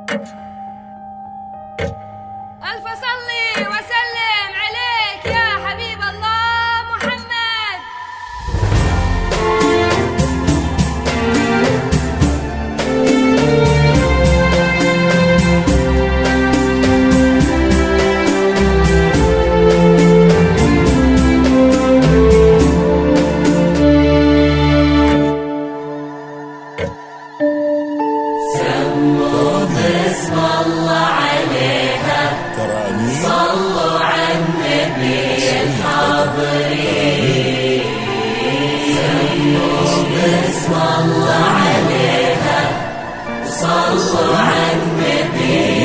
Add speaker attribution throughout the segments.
Speaker 1: ألف صلي وسلم عليك يا حبيب الله محمد.
Speaker 2: سموا باسم الله عليها، صلوا على النبي الحاضرين. سموا باسم الله عليها، صلوا على النبي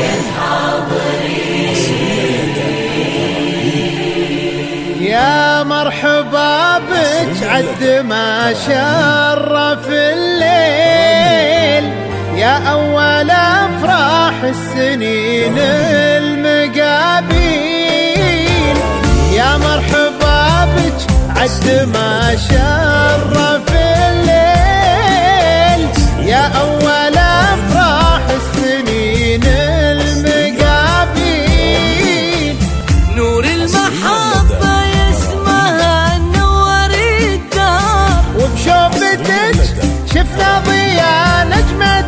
Speaker 2: الحاضرين.
Speaker 3: يا مرحبا بك عد ما شرف الليل، يا أول أفراح السنين المقابيل. يا مرحبا بك عد ما شرف الليل، يا أول أفراح السنين المقابيل.
Speaker 2: نور المحبة اسمها نور الدار،
Speaker 3: وبشوفتك شفنا ضياء نجمة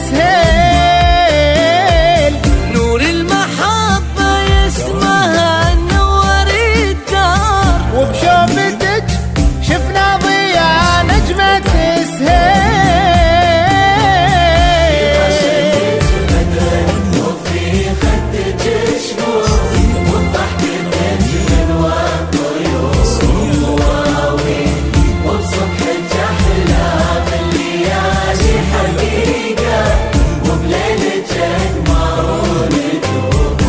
Speaker 3: سهيل.
Speaker 2: نور المحبة اسمها نور الدار،
Speaker 3: وبشوفتك شفنا ضياء نجمة سهيل.
Speaker 2: وفي خدك شموس، والضحك من والطيور مواويل، وبصبحك أحلام الليالي حقيقة، وبليلك أقمار ونجوم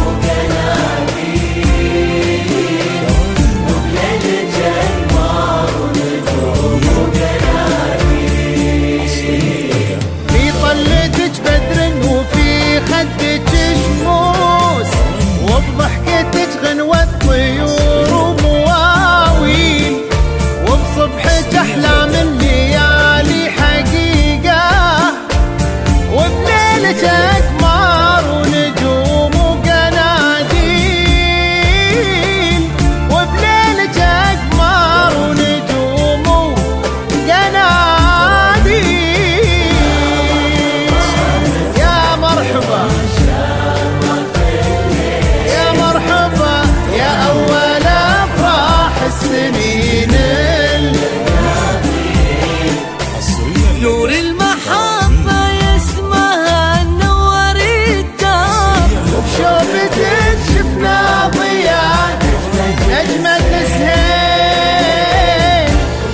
Speaker 2: وقناديل، وبليلك أقمار ونجوم وقناديل.
Speaker 3: في طلتك بدر وفي خدك شموس، وبضحكتك غنوة طيور ومواويل، وبصبحك أحلام الليالي حقيقة، وبليلك أقمار ونجوم وقناديل، وبليلك أقمار ونجوم وقناديل. يا مرحبا يا مرحبا يا أول أفراح السنين.
Speaker 2: نور المحبة اسمها نور الدار،
Speaker 3: وبشوفتك شفنا ضياء نجمة سهيل.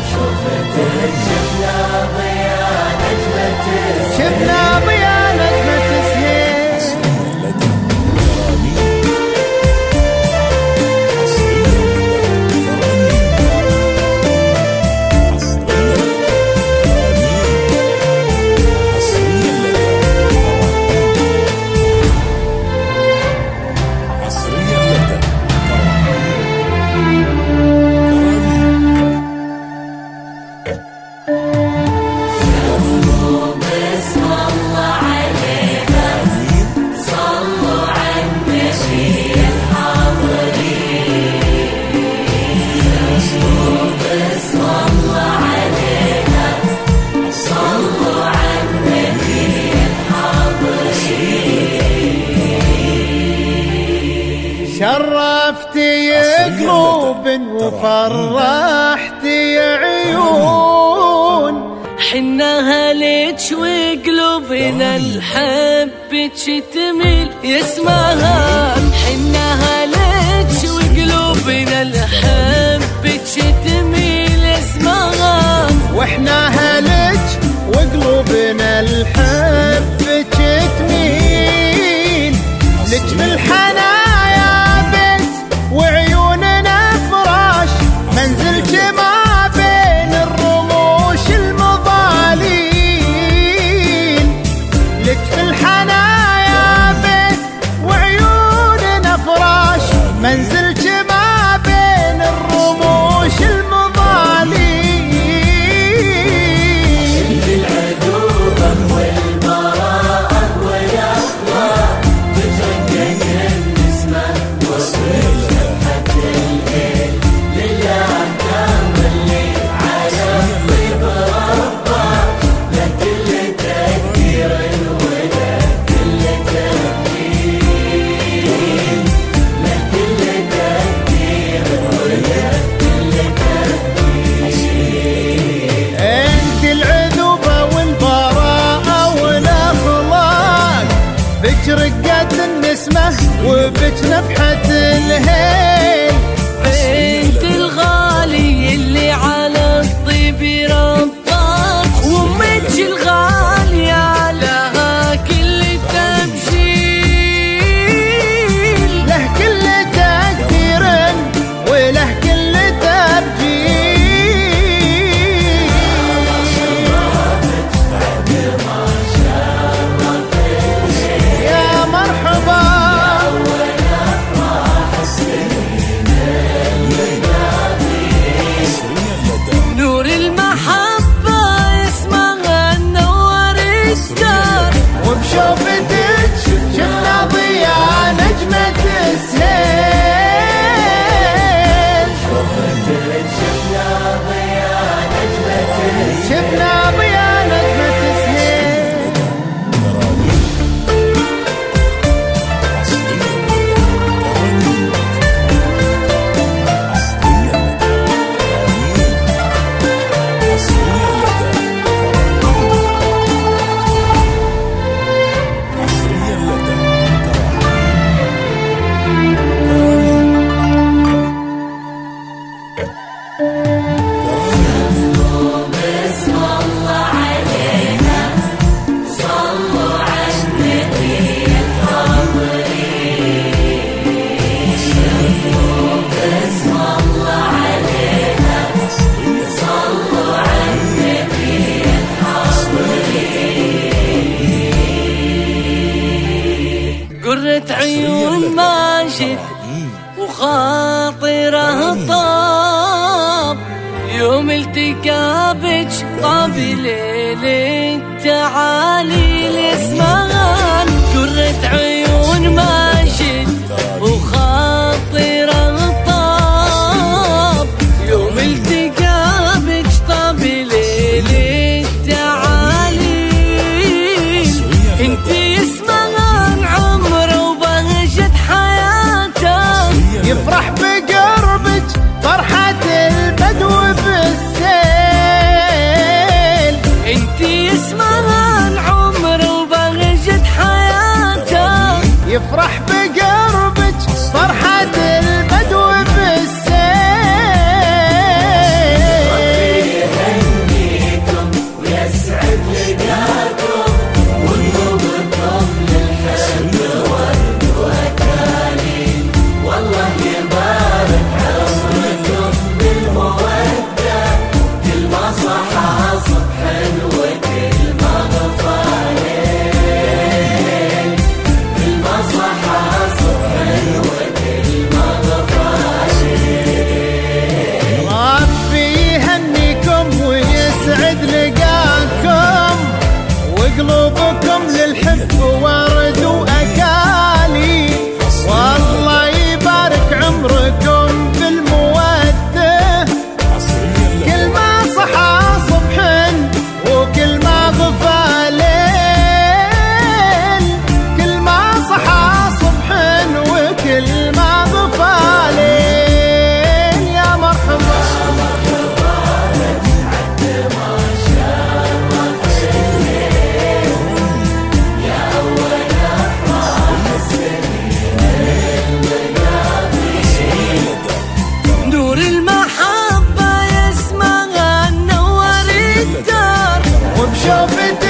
Speaker 2: شفنا ضياء نجمة
Speaker 3: شفنا ضياء نجمة سهيل.
Speaker 2: باسم الله عليها، صلوا على النبي الحاضرين. باسم الله عليها، صلوا على النبي الحاضرين.
Speaker 3: شرفتي قلوب وفرحتي عيون،
Speaker 2: حناها ليك وقلوبنا الحبك تميل يسمعها. حناها ليك وقلوبنا الحبك تميل يسمعها.
Speaker 3: واحنا هلج وقلوبنا الحبك تميل لك بالحنايا بيت، وعيوننا فراش منزلك ما بين الرموش المضالين. لك بالحنايا بيت وعيوننا فراش منزلك ما بين الرموش المضالين.
Speaker 2: العدو والباطل
Speaker 3: بك رقة النسمة وبك نفحة الهيل.
Speaker 2: بنت الغالي اللي على الطيب رباك، وامك الغالية لها كل تبجيل،
Speaker 3: له كل تقدير وله كل تبجيل. يا مرحبا
Speaker 2: نور المحبة اسمها نور الدار،
Speaker 3: وبشوفتك شفنا ضياء نجمة السهيل. شفنا ضياء نجمة السهيل.
Speaker 2: قرة عيون ماجد وخاطره طاب، يوم التقى بك طاب ليل التعالي الاسمان. قرة عيون ماجد وخاطره طاب، يوم التقى بك طاب ليل التعالي. انتي
Speaker 3: يفرح بقربك فرحة البدو بالسيل.
Speaker 2: انتي اسمها العمر وبهجة حياته،
Speaker 3: يفرح بقربك فرحة البدو بالسيل.
Speaker 4: ربي يهنيكم ويسعد لقاكم، وقلوبكم للحب ورد وأكاليل. والله يبارك عمركم بالمودة، كل ما صحى صبح وكل ما غفى ليل. كل ما صحى صبح وكل ما غفى ليل.
Speaker 3: ربي يهنيكم ويسعد لقاكم، وقلوبكم للحب ورد وأكاليل. والله يبارك عمركم بالمودة، كل ما صحى صبح وكل ما غفى ليل. كل ما صحى صبح وكل ما غفى ليل. يا مرحبا
Speaker 2: نور المحبة اسمها نور الدار،
Speaker 3: وبشوفتك